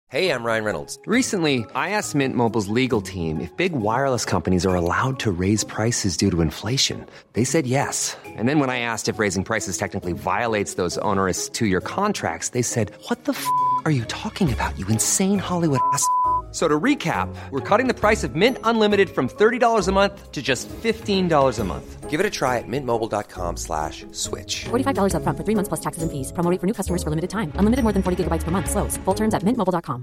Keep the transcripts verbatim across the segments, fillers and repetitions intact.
Hey, I'm Ryan Reynolds. Recently, I asked Mint Mobile's legal team if big wireless companies are allowed to raise prices due to inflation. They said yes. And then when I asked if raising prices technically violates those onerous two-year contracts, they said, what the f*** are you talking about, you insane Hollywood ass f- So to recap, we're cutting the price of Mint Unlimited from thirty dollars a month to just fifteen dollars a month. Give it a try at mintmobile.com slash switch. forty-five dollars up front for three months plus taxes and fees. Promo rate for new customers for limited time. Unlimited more than forty gigabytes per month. Slows full terms at mint mobile dot com.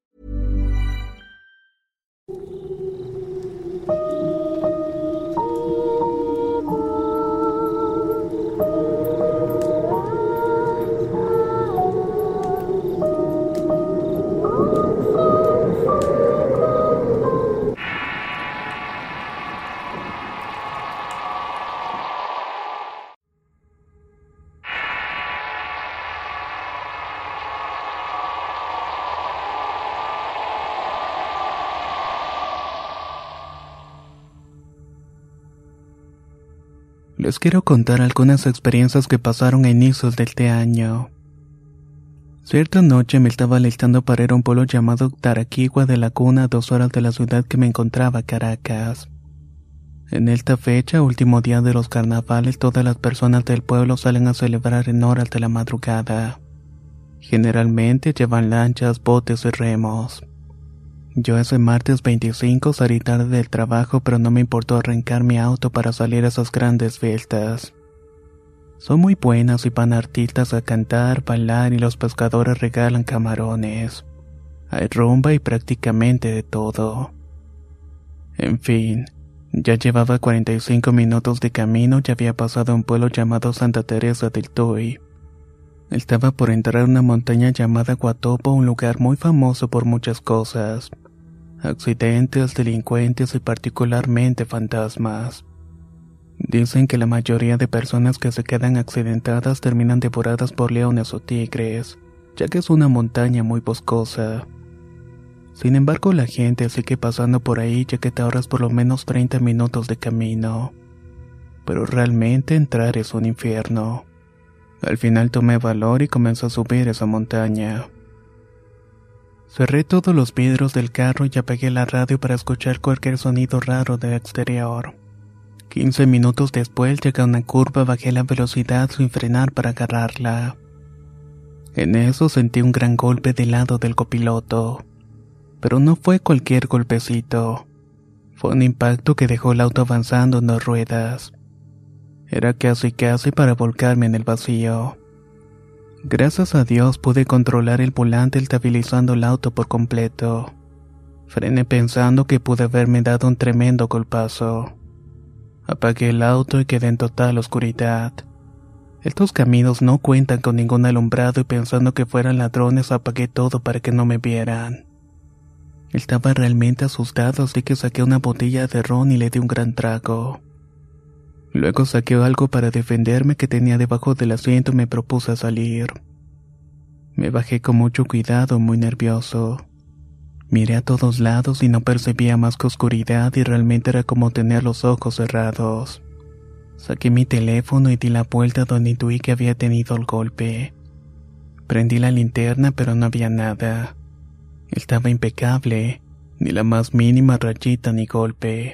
Les quiero contar algunas experiencias que pasaron a inicios de este año. Cierta noche me estaba alistando para ir a un pueblo llamado Taraquigua de la Cuna, a dos horas de la ciudad que me encontraba, Caracas. En esta fecha, último día de los carnavales, todas las personas del pueblo salen a celebrar en horas de la madrugada. Generalmente llevan lanchas, botes y remos. Yo ese martes veinticinco salí tarde del trabajo, pero no me importó arrancar mi auto para salir a esas grandes fiestas. Son muy buenas y van artistas a cantar, bailar y los pescadores regalan camarones. Hay rumba y prácticamente de todo. En fin, ya llevaba cuarenta y cinco minutos de camino y había pasado a un pueblo llamado Santa Teresa del Tuy. Estaba por entrar a una montaña llamada Guatopo, un lugar muy famoso por muchas cosas. Accidentes, delincuentes y particularmente fantasmas. Dicen que la mayoría de personas que se quedan accidentadas terminan devoradas por leones o tigres, ya que es una montaña muy boscosa. Sin embargo, la gente sigue pasando por ahí ya que te ahorras por lo menos treinta minutos de camino. Pero realmente entrar es un infierno. Al final tomé valor y comencé a subir esa montaña. Cerré todos los vidrios del carro y apagué la radio para escuchar cualquier sonido raro del exterior. Quince minutos después llegué a una curva, bajé la velocidad sin frenar para agarrarla. En eso sentí un gran golpe del lado del copiloto. Pero no fue cualquier golpecito. Fue un impacto que dejó el auto avanzando en dos ruedas. Era casi casi para volcarme en el vacío. Gracias a Dios pude controlar el volante estabilizando el auto por completo. Frené pensando que pude haberme dado un tremendo golpazo. Apagué el auto y quedé en total oscuridad. Estos caminos no cuentan con ningún alumbrado y pensando que fueran ladrones apagué todo para que no me vieran. Estaba realmente asustado, así que saqué una botella de ron y le di un gran trago. Luego saqué algo para defenderme que tenía debajo del asiento y me propuse salir. Me bajé con mucho cuidado, muy nervioso. Miré a todos lados y no percibía más que oscuridad y realmente era como tener los ojos cerrados. Saqué mi teléfono y di la vuelta donde intuí que había tenido el golpe. Prendí la linterna pero no había nada. Estaba impecable, ni la más mínima rayita ni golpe.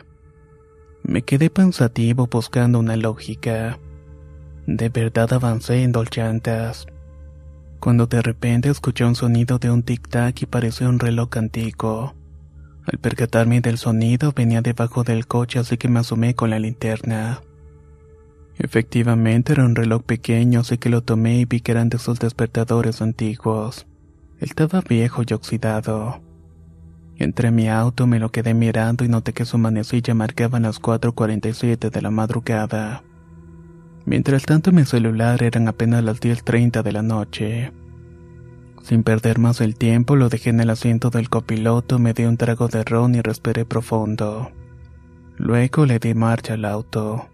Me quedé pensativo buscando una lógica. De verdad avancé en dos llantas. Cuando de repente escuché un sonido de un tic-tac y pareció un reloj antiguo. Al percatarme del sonido venía debajo del coche, así que me asomé con la linterna. Efectivamente era un reloj pequeño, así que lo tomé y vi que eran de esos despertadores antiguos. Estaba viejo y oxidado. Entré a mi auto, me lo quedé mirando y noté que su manecilla marcaba las cuatro cuarenta y siete de la madrugada. Mientras tanto en mi celular eran apenas las diez treinta de la noche. Sin perder más el tiempo, lo dejé en el asiento del copiloto, me di un trago de ron y respiré profundo. Luego le di marcha al auto.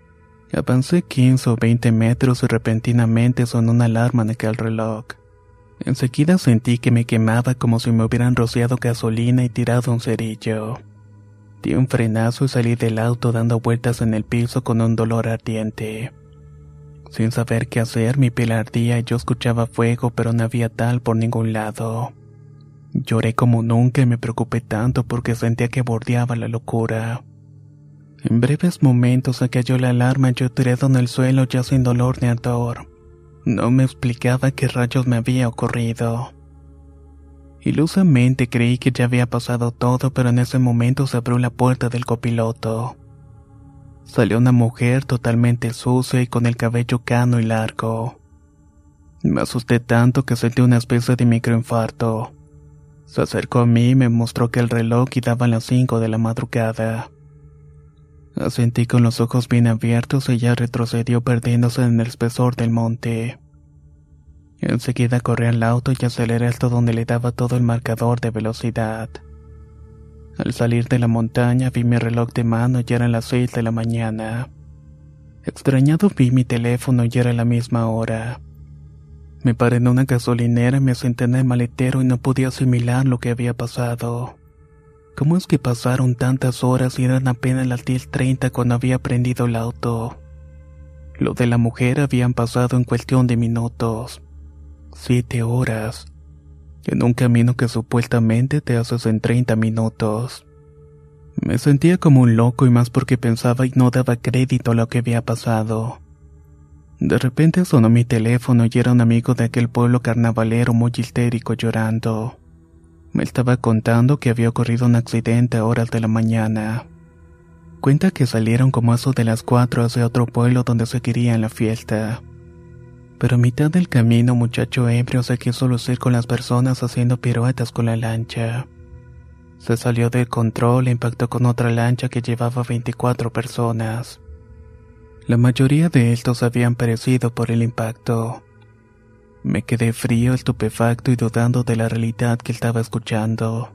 Avancé quince o veinte metros y repentinamente sonó una alarma en aquel reloj. Enseguida sentí que me quemaba como si me hubieran rociado gasolina y tirado un cerillo. Di un frenazo y salí del auto dando vueltas en el piso con un dolor ardiente. Sin saber qué hacer, mi piel ardía y yo escuchaba fuego, pero no había tal por ningún lado. Lloré como nunca y me preocupé tanto porque sentía que bordeaba la locura. En breves momentos se cayó la alarma y yo tirado en el suelo ya sin dolor ni ardor. No me explicaba qué rayos me había ocurrido. Ilusamente creí que ya había pasado todo, pero en ese momento se abrió la puerta del copiloto. Salió una mujer totalmente sucia y con el cabello cano y largo. Me asusté tanto que sentí una especie de microinfarto. Se acercó a mí y me mostró que el reloj daba las cinco de la madrugada. Asentí con los ojos bien abiertos y ella retrocedió perdiéndose en el espesor del monte. Enseguida corrí al auto y aceleré hasta donde le daba todo el marcador de velocidad. Al salir de la montaña vi mi reloj de mano y eran las seis de la mañana. Extrañado vi mi teléfono y era la misma hora. Me paré en una gasolinera y me senté en el maletero y no podía asimilar lo que había pasado. ¿Cómo es que pasaron tantas horas y eran apenas las diez treinta cuando había prendido el auto? Lo de la mujer habían pasado en cuestión de minutos. Siete horas. En un camino que supuestamente te haces en treinta minutos. Me sentía como un loco y más porque pensaba y no daba crédito a lo que había pasado. De repente sonó mi teléfono y era un amigo de aquel pueblo carnavalero muy histérico llorando. Me estaba contando que había ocurrido un accidente a horas de la mañana. Cuenta que salieron como a eso de las cuatro hacia otro pueblo donde se quería en la fiesta. Pero a mitad del camino un muchacho ebrio se quiso lucir con las personas haciendo piruetas con la lancha. Se salió del control e impactó con otra lancha que llevaba veinticuatro personas. La mayoría de estos habían perecido por el impacto. Me quedé frío, estupefacto y dudando de la realidad que estaba escuchando.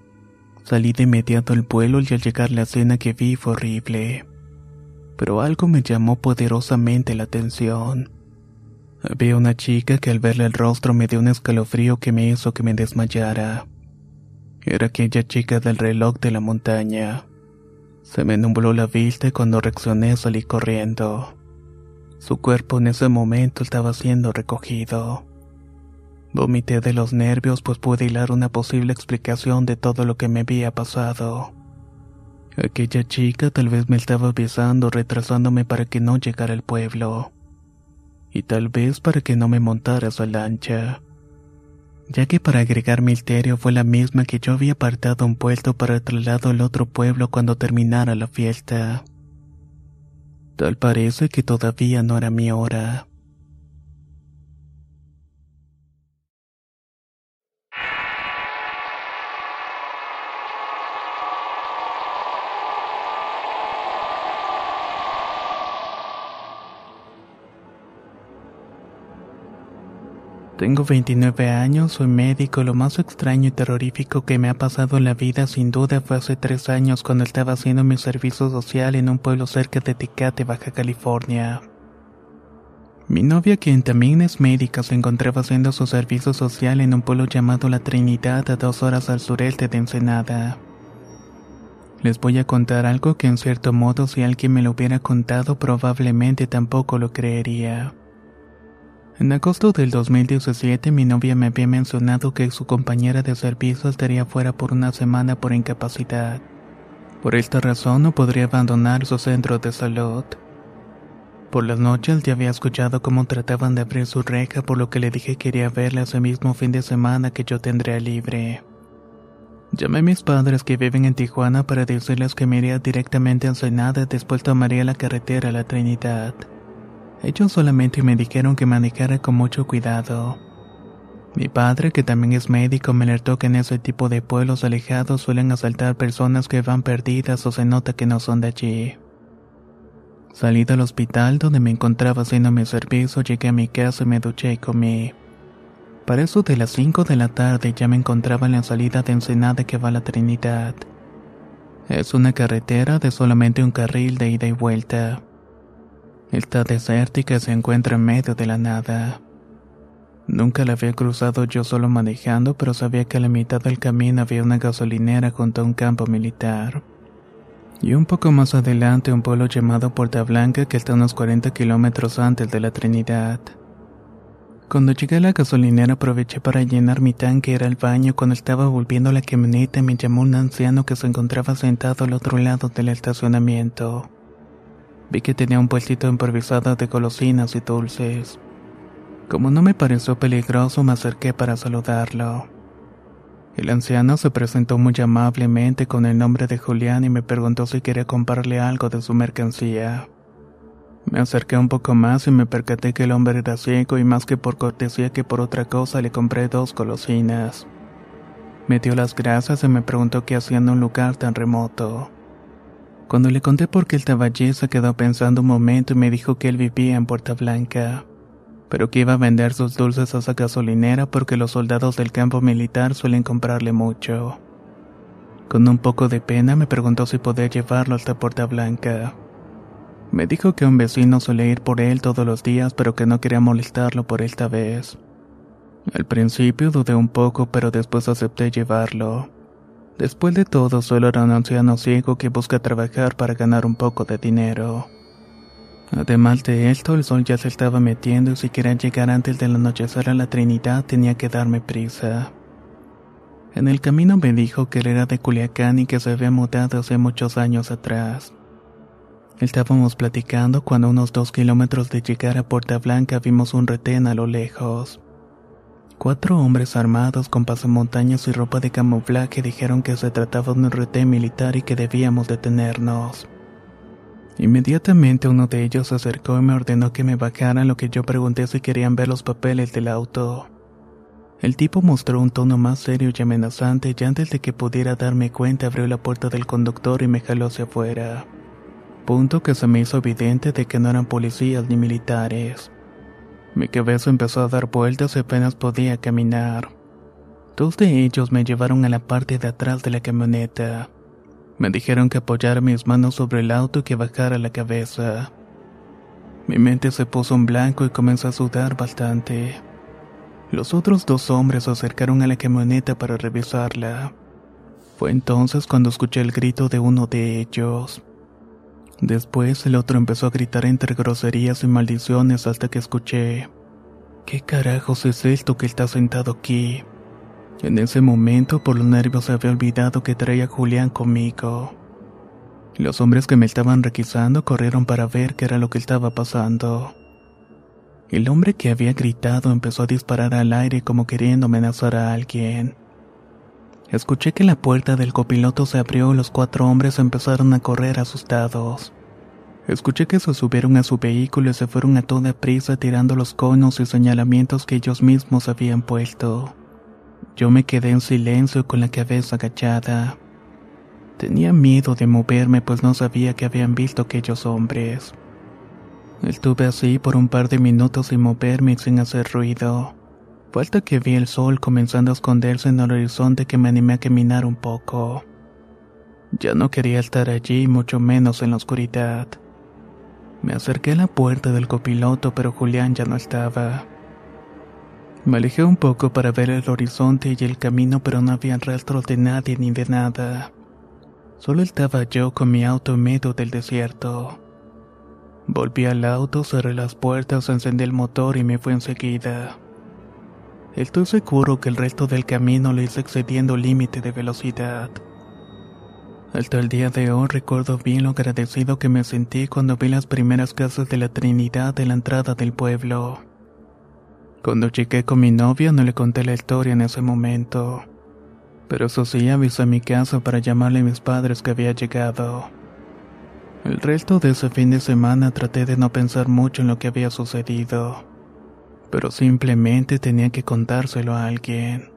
Salí de inmediato al vuelo y al llegar la escena que vi fue horrible. Pero algo me llamó poderosamente la atención. Había una chica que al verle el rostro me dio un escalofrío que me hizo que me desmayara. Era aquella chica del reloj de la montaña. Se me nubló la vista y cuando reaccioné salí corriendo. Su cuerpo en ese momento estaba siendo recogido. Vomité de los nervios pues pude hilar una posible explicación de todo lo que me había pasado. Aquella chica tal vez me estaba besando retrasándome para que no llegara al pueblo. Y tal vez para que no me montara su lancha. Ya que para agregar misterio fue la misma que yo había apartado un puesto para el traslado al otro pueblo cuando terminara la fiesta. Tal parece que todavía no era mi hora. Tengo veintinueve años, soy médico. Lo más extraño y terrorífico que me ha pasado en la vida sin duda fue hace tres años cuando estaba haciendo mi servicio social en un pueblo cerca de Tecate, Baja California. Mi novia, quien también es médica, se encontraba haciendo su servicio social en un pueblo llamado La Trinidad a dos horas al sureste de Ensenada. Les voy a contar algo que en cierto modo si alguien me lo hubiera contado probablemente tampoco lo creería. En agosto del dos mil diecisiete mi novia me había mencionado que su compañera de servicio estaría fuera por una semana por incapacidad. Por esta razón no podría abandonar su centro de salud. Por las noches ya había escuchado cómo trataban de abrir su reja, por lo que le dije que iría a verla ese mismo fin de semana que yo tendría libre. Llamé a mis padres que viven en Tijuana para decirles que me iría directamente a Ensenada y después tomaría la carretera a La Trinidad. Ellos solamente me dijeron que manejara con mucho cuidado. Mi padre, que también es médico, me alertó que en ese tipo de pueblos alejados suelen asaltar personas que van perdidas o se nota que no son de allí. Salí del hospital donde me encontraba haciendo mi servicio, llegué a mi casa y me duché y comí. Para eso de las cinco de la tarde ya me encontraba en la salida de Ensenada que va a La Trinidad. Es una carretera de solamente un carril de ida y vuelta. Está desértica y se encuentra en medio de la nada. Nunca la había cruzado yo solo manejando, pero sabía que a la mitad del camino había una gasolinera junto a un campo militar. Y un poco más adelante un pueblo llamado Puerta Blanca que está unos cuarenta kilómetros antes de La Trinidad. Cuando llegué a la gasolinera aproveché para llenar mi tanque, era al baño. Cuando estaba volviendo a la camioneta me llamó un anciano que se encontraba sentado al otro lado del estacionamiento. Vi que tenía un puestito improvisado de golosinas y dulces. Como no me pareció peligroso, me acerqué para saludarlo. El anciano se presentó muy amablemente con el nombre de Julián y me preguntó si quería comprarle algo de su mercancía. Me acerqué un poco más y me percaté que el hombre era ciego y más que por cortesía que por otra cosa le compré dos golosinas. Me dio las gracias y me preguntó qué hacía en un lugar tan remoto. Cuando le conté por qué estaba allí, se quedó pensando un momento y me dijo que él vivía en Puerta Blanca, pero que iba a vender sus dulces a esa gasolinera porque los soldados del campo militar suelen comprarle mucho. Con un poco de pena me preguntó si podía llevarlo hasta Puerta Blanca. Me dijo que un vecino solía ir por él todos los días, pero que no quería molestarlo por esta vez. Al principio dudé un poco, pero después acepté llevarlo. Después de todo, solo era un anciano ciego que busca trabajar para ganar un poco de dinero. Además de esto, el sol ya se estaba metiendo y si quería llegar antes del anochecer a la Trinidad tenía que darme prisa. En el camino me dijo que él era de Culiacán y que se había mudado hace muchos años atrás. Estábamos platicando cuando a unos dos kilómetros de llegar a Puerta Blanca vimos un retén a lo lejos. Cuatro hombres armados con pasamontañas y ropa de camuflaje dijeron que se trataba de un retén militar y que debíamos detenernos. Inmediatamente uno de ellos se acercó y me ordenó que me bajara, lo que yo pregunté si querían ver los papeles del auto. El tipo mostró un tono más serio y amenazante y antes de que pudiera darme cuenta abrió la puerta del conductor y me jaló hacia afuera. Punto que se me hizo evidente de que no eran policías ni militares. Mi cabeza empezó a dar vueltas y apenas podía caminar. Dos de ellos me llevaron a la parte de atrás de la camioneta. Me dijeron que apoyara mis manos sobre el auto y que bajara la cabeza. Mi mente se puso en blanco y comenzó a sudar bastante. Los otros dos hombres se acercaron a la camioneta para revisarla. Fue entonces cuando escuché el grito de uno de ellos. Después el otro empezó a gritar entre groserías y maldiciones hasta que escuché: ¿qué carajos es esto que está sentado aquí? En ese momento, por los nervios, se había olvidado que traía a Julián conmigo. Los hombres que me estaban requisando corrieron para ver qué era lo que estaba pasando. El hombre que había gritado empezó a disparar al aire como queriendo amenazar a alguien. Escuché que la puerta del copiloto se abrió y los cuatro hombres empezaron a correr asustados. Escuché que se subieron a su vehículo y se fueron a toda prisa tirando los conos y señalamientos que ellos mismos habían puesto. Yo me quedé en silencio con la cabeza agachada. Tenía miedo de moverme pues no sabía qué habían visto aquellos hombres. Estuve así por un par de minutos sin moverme y sin hacer ruido. Fue hasta que vi el sol comenzando a esconderse en el horizonte que me animé a caminar un poco. Ya no quería estar allí, mucho menos en la oscuridad. Me acerqué a la puerta del copiloto, pero Julián ya no estaba. Me alejé un poco para ver el horizonte y el camino, pero no había rastros de nadie ni de nada. Solo estaba yo con mi auto en medio del desierto. Volví al auto, cerré las puertas, encendí el motor y me fui enseguida. Estoy seguro que el resto del camino lo hice excediendo el límite de velocidad. Hasta el día de hoy recuerdo bien lo agradecido que me sentí cuando vi las primeras casas de la Trinidad de la entrada del pueblo. Cuando llegué con mi novia no le conté la historia en ese momento, pero eso sí avisé a mi casa para llamarle a mis padres que había llegado. El resto de ese fin de semana traté de no pensar mucho en lo que había sucedido, pero simplemente tenía que contárselo a alguien.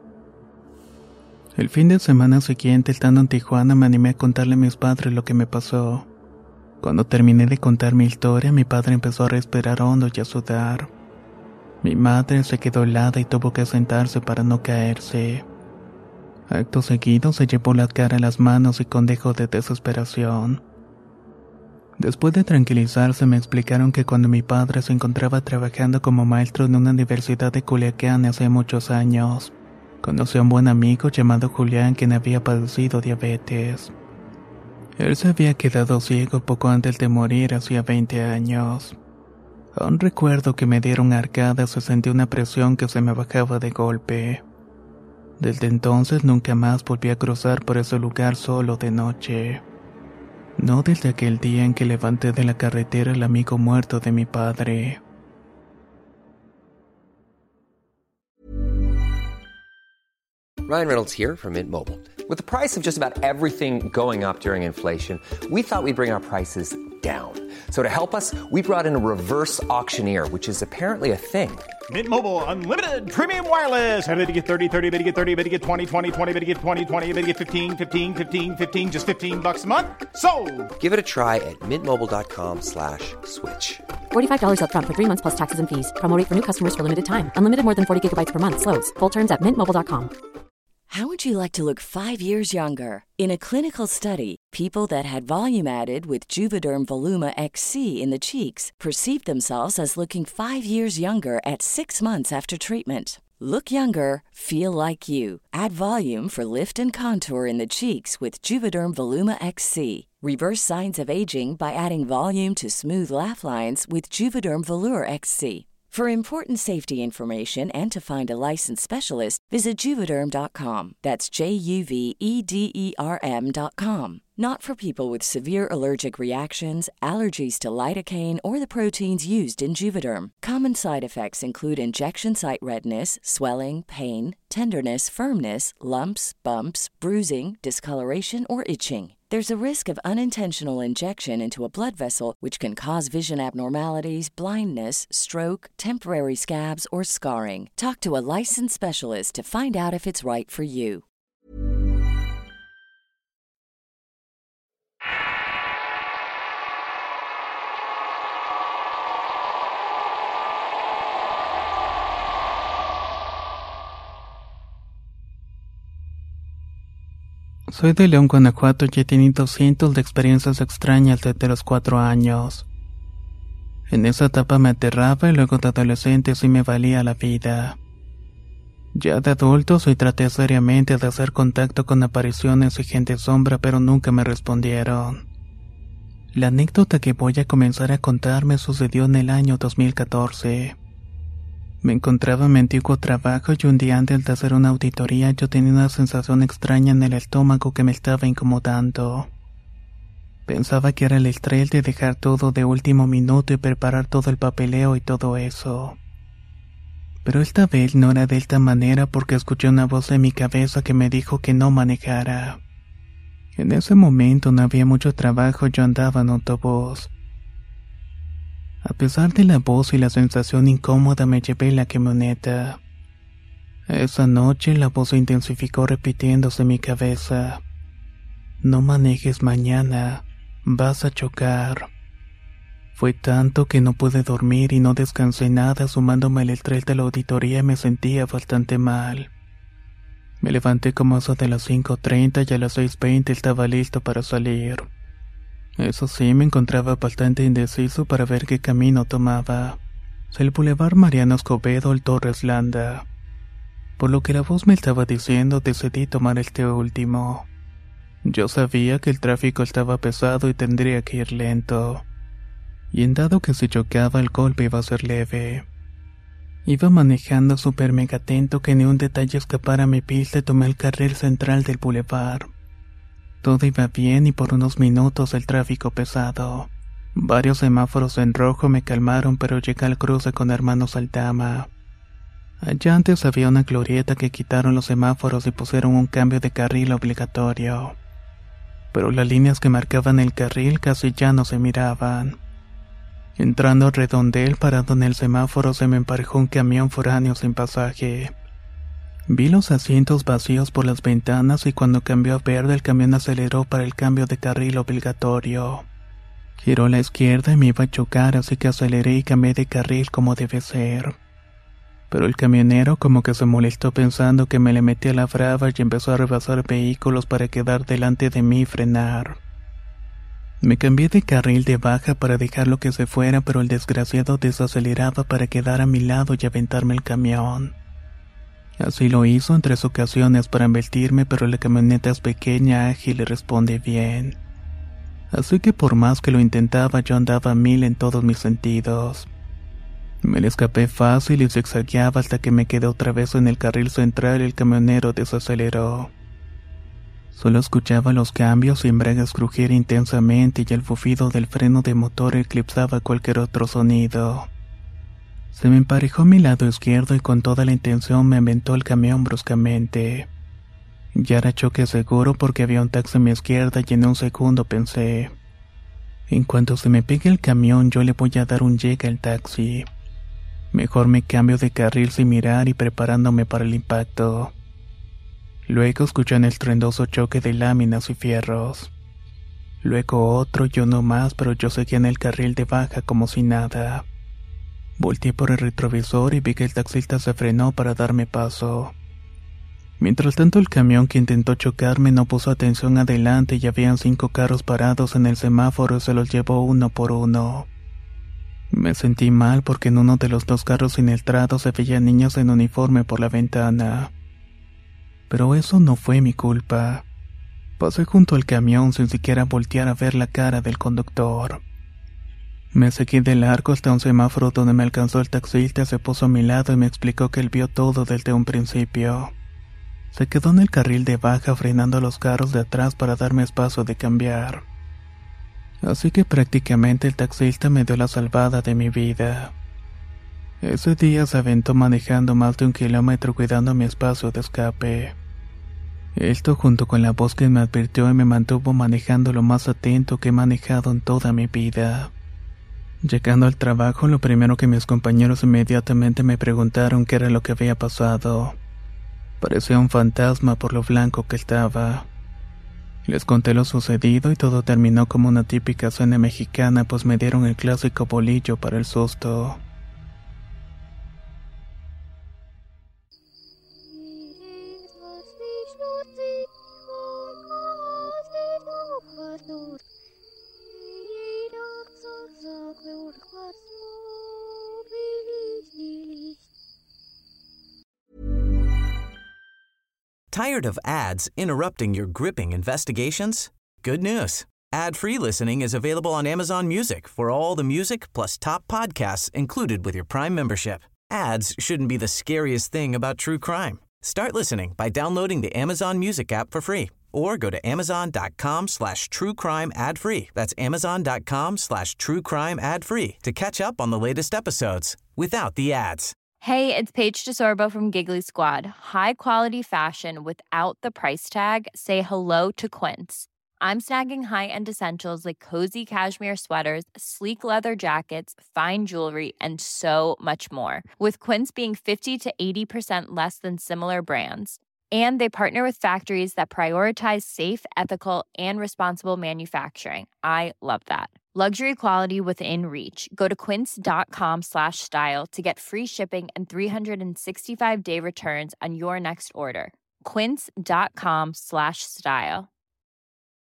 El fin de semana siguiente, estando en Tijuana, me animé a contarle a mis padres lo que me pasó. Cuando terminé de contar mi historia, mi padre empezó a respirar hondo y a sudar. Mi madre se quedó helada y tuvo que sentarse para no caerse. Acto seguido se llevó la cara a las manos y con dejo de desesperación. Después de tranquilizarse me explicaron que cuando mi padre se encontraba trabajando como maestro en una universidad de Culiacán hace muchos años, conoció a un buen amigo llamado Julián quien había padecido diabetes. Él se había quedado ciego poco antes de morir hacía veinte años. Aún recuerdo que me dieron arcadas y sentí una presión que se me bajaba de golpe. Desde entonces nunca más volví a cruzar por ese lugar solo de noche. No desde aquel día en que levanté de la carretera al amigo muerto de mi padre. Ryan Reynolds here from Mint Mobile. With the price of just about everything going up during inflation, we thought we'd bring our prices down. So to help us, we brought in a reverse auctioneer, which is apparently a thing. Mint Mobile Unlimited Premium Wireless. How to get thirty, thirty, how to get thirty, how to get twenty, twenty, twenty, how to get twenty, twenty, how to get fifteen, fifteen, fifteen, fifteen, just fifteen bucks a month? Sold! Give it a try at mintmobile.com slash switch. forty-five dollars up front for three months plus taxes and fees. Promo rate for new customers for limited time. Unlimited more than forty gigabytes per month. Slows full terms at mint mobile dot com. How would you like to look five years younger? In a clinical study, people that had volume added with Juvederm Voluma X C in the cheeks perceived themselves as looking five years younger at six months after treatment. Look younger, feel like you. Add volume for lift and contour in the cheeks with Juvederm Voluma X C. Reverse signs of aging by adding volume to smooth laugh lines with Juvederm Volure X C. For important safety information and to find a licensed specialist, visit Juvederm dot com. That's J U V E D E R M dot com. Not for people with severe allergic reactions, allergies to lidocaine, or the proteins used in Juvederm. Common side effects include injection site redness, swelling, pain, tenderness, firmness, lumps, bumps, bruising, discoloration, or itching. There's a risk of unintentional injection into a blood vessel, which can cause vision abnormalities, blindness, stroke, temporary scabs, or scarring. Talk to a licensed specialist to find out if it's right for you. Soy de León, Guanajuato y he tenido cientos de experiencias extrañas desde los cuatro años. En esa etapa me aterraba y luego de adolescente sí me valía la vida. Ya de adulto sí traté seriamente de hacer contacto con apariciones y gente sombra, pero nunca me respondieron. La anécdota que voy a comenzar a contar me sucedió en el año dos mil catorce. Me encontraba en mi antiguo trabajo y un día antes de hacer una auditoría yo tenía una sensación extraña en el estómago que me estaba incomodando. Pensaba que era el estrés de dejar todo de último minuto y preparar todo el papeleo y todo eso. Pero esta vez no era de esta manera porque escuché una voz en mi cabeza que me dijo que no manejara. En ese momento no había mucho trabajo, yo andaba en autobús. A pesar de la voz y la sensación incómoda me llevé en la camioneta. Esa noche la voz se intensificó repitiéndose en mi cabeza. No manejes mañana, vas a chocar. Fue tanto que no pude dormir y no descansé nada, sumándome el estrés de la auditoría y me sentía bastante mal. Me levanté como eso de las cinco treinta y a las seis veinte estaba listo para salir. Eso sí, me encontraba bastante indeciso para ver qué camino tomaba, si el Boulevard Mariano Escobedo o el Torres Landa. Por lo que la voz me estaba diciendo, decidí tomar este último. Yo sabía que el tráfico estaba pesado y tendría que ir lento. Y en dado que si chocaba el golpe iba a ser leve. Iba manejando súper mega atento que ni un detalle escapara a mi pista y tomé el carril central del Boulevard. Todo iba bien y por unos minutos el tráfico pesado. Varios semáforos en rojo me calmaron, pero llegué al cruce con Hermanos Aldama. Allá antes había una glorieta que quitaron los semáforos y pusieron un cambio de carril obligatorio. Pero las líneas que marcaban el carril casi ya no se miraban. Entrando al redondel parado en el semáforo se me emparejó un camión foráneo sin pasaje. Vi los asientos vacíos por las ventanas y cuando cambió a verde el camión aceleró para el cambio de carril obligatorio. Giró a la izquierda y me iba a chocar, así que aceleré y cambié de carril como debe ser. Pero el camionero como que se molestó pensando que me le metí a la brava y empezó a rebasar vehículos para quedar delante de mí y frenar. Me cambié de carril de baja para dejarlo que se fuera, pero el desgraciado desaceleraba para quedar a mi lado y aventarme el camión. Así lo hizo en tres ocasiones para embestirme, pero la camioneta es pequeña, ágil y responde bien. Así que por más que lo intentaba yo andaba a mil en todos mis sentidos. Me le escapé fácil y zigzagueaba hasta que me quedé otra vez en el carril central y el camionero desaceleró. Solo escuchaba los cambios y embragues crujir intensamente y el bufido del freno de motor eclipsaba cualquier otro sonido. Se me emparejó mi lado izquierdo y con toda la intención me aventó el camión bruscamente. Ya era choque seguro porque había un taxi a mi izquierda y en un segundo pensé: en cuanto se me pegue el camión yo le voy a dar un llegue al taxi. Mejor me cambio de carril sin mirar y preparándome para el impacto. Luego escuché el estruendoso choque de láminas y fierros. Luego otro y uno más, pero yo seguía en el carril de baja como si nada. Volteé por el retrovisor y vi que el taxista se frenó para darme paso. Mientras tanto el camión que intentó chocarme no puso atención adelante y habían cinco carros parados en el semáforo y se los llevó uno por uno. Me sentí mal porque en uno de los dos carros siniestrados se veían niños en uniforme por la ventana. Pero eso no fue mi culpa. Pasé junto al camión sin siquiera voltear a ver la cara del conductor. Me seguí de largo hasta un semáforo donde me alcanzó el taxista, se puso a mi lado y me explicó que él vio todo desde un principio. Se quedó en el carril de baja frenando los carros de atrás para darme espacio de cambiar. Así que prácticamente el taxista me dio la salvada de mi vida. Ese día se aventó manejando más de un kilómetro cuidando mi espacio de escape. Esto junto con la voz que me advirtió y me mantuvo manejando lo más atento que he manejado en toda mi vida. Llegando al trabajo, lo primero que mis compañeros inmediatamente me preguntaron qué era lo que había pasado. Parecía un fantasma por lo blanco que estaba. Les conté lo sucedido y todo terminó como una típica cena mexicana, pues me dieron el clásico bolillo para el susto. Tired of ads interrupting your gripping investigations? Good news. Ad-free listening is available on Amazon Music for all the music plus top podcasts included with your Prime membership. Ads shouldn't be the scariest thing about true crime. Start listening by downloading the Amazon Music app for free or go to amazon.com slash true crime ad free. That's amazon.com slash true crime ad free to catch up on the latest episodes without the ads. Hey, it's Paige DeSorbo from Giggly Squad. High quality fashion without the price tag. Say hello to Quince. I'm snagging high-end essentials like cozy cashmere sweaters, sleek leather jackets, fine jewelry, and so much more. With Quince being fifty to eighty percent less than similar brands. And they partner with factories that prioritize safe, ethical, and responsible manufacturing. I love that. Luxury quality within reach. Go to quince.com slash style to get free shipping and three sixty-five day returns on your next order. Quince.com slash style.